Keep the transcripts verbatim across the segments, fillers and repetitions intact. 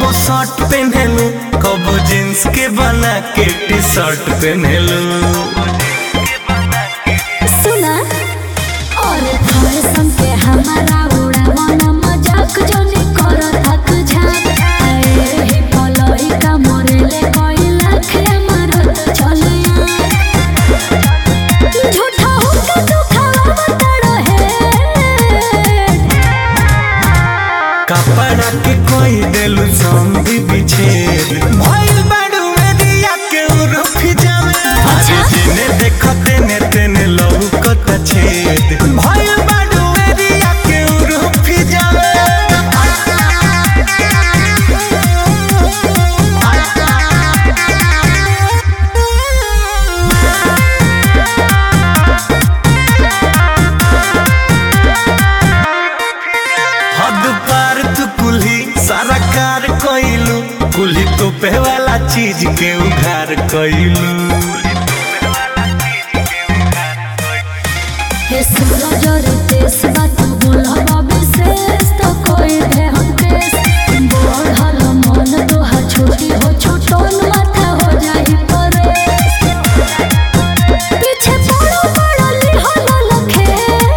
कबो शर्ट पहनेलू कबो जींस के बना के टी शर्ट पहनेलू। सुना और फैशन के हमारा उड़ा मन मजाक जोनी कर थक झाक आए ही पलई का मोरेले कोई लाख मारो तो चले झूठा होके तू खावा बता रहे कपड़ा के कोई देलू संधि बिछेद भइल बाडू मेरिया के उरुफी जावे अरे जिने देखो तेने तेने लौकत छेद भइल बाडू मेरिया के उरुफी जावे। हद पार तू कुल्ही सारा कार कइलू कुल्ही तो पे वाला चीज के उघार कइलू। हे सूरज रे तेस बात बोलबा विशेष तो कोई दे हम केस बढ़ल मन तोहा छोटी हो छोटन माथा हो जाई परेश पीछे पड़ो पड़ली हो लखे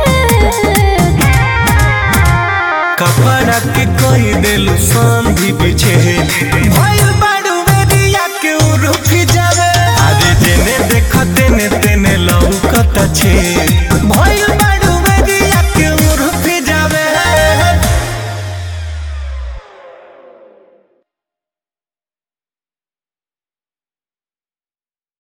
कपड़ा के कोई देलू संधि बिछेद भइल बाडू मेरिया के उरुफी जावे अरे जेने देखो तेने तेने लौकत छेद भइल